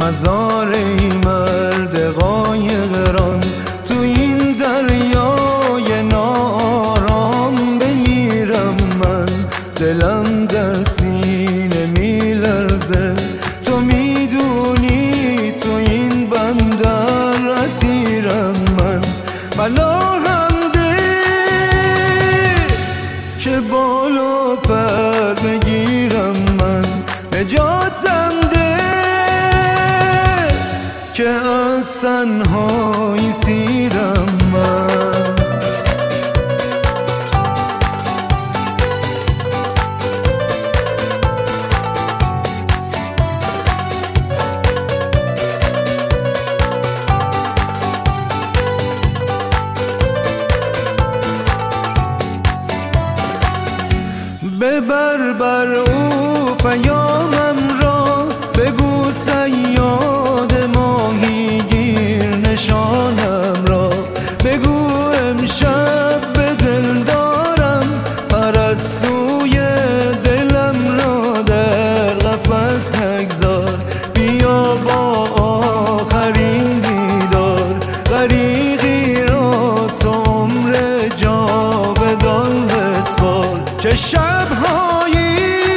مزار ای مرد قایقران، تو این دریای نارام بمیرم من، دلم در سینه میلرزه. تو میدونی تو این بندر اسیرم من، پناهم ده که بالا پر بگیرم من، نجاتم ده که از تنهایی سیرم من. ببر بر او پیامم را، بگو صیاد ماهیگیر نشانم را، بگو امشب به دل دارم پرستوی دلم را در قفس نگذار. بیا با آخرین دیدار غریقی را تو عمر جاودان بسپار. چه شب‌هایی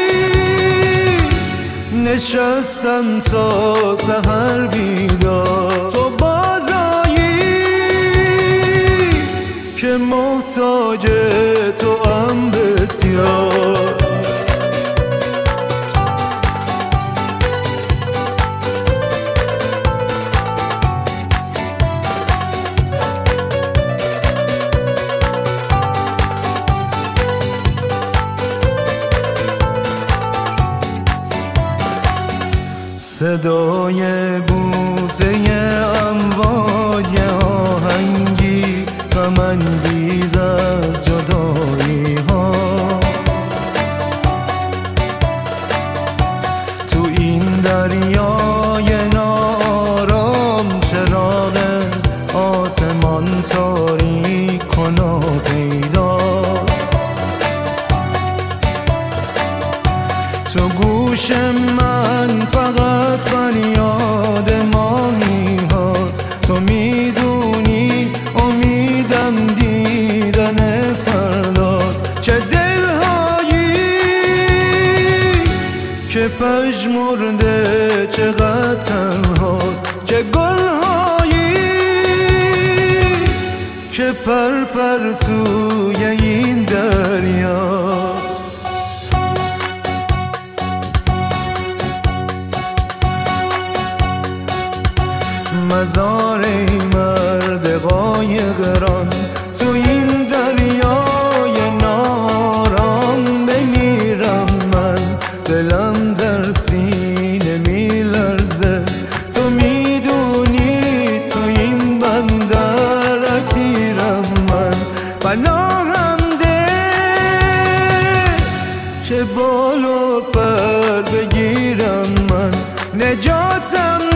نشستم تا سحر بیدار، تو بازایی که محتاج تو ام بسیار. صدای بوسه امواج آهنگی غم انگیز از جدایی هاست. تو این دریای نارام چراغ آسمان تاریک و ناپیداست. تو گوش من فقط فریاد ماهی هاست. تو میدونی امیدم دیدن فرداست. چه دلهایی که پژمرده چقدر تنهاست، چه گلهایی که پر پر توی این دریاست. مزار ای مرد قایقران، تو این دریای نارام بمیرم من، دلم در سینه میلرزه. تو میدونی تو این بندر اسیرم من، پناهم ده که بالا پر بگیرم من، نجاتم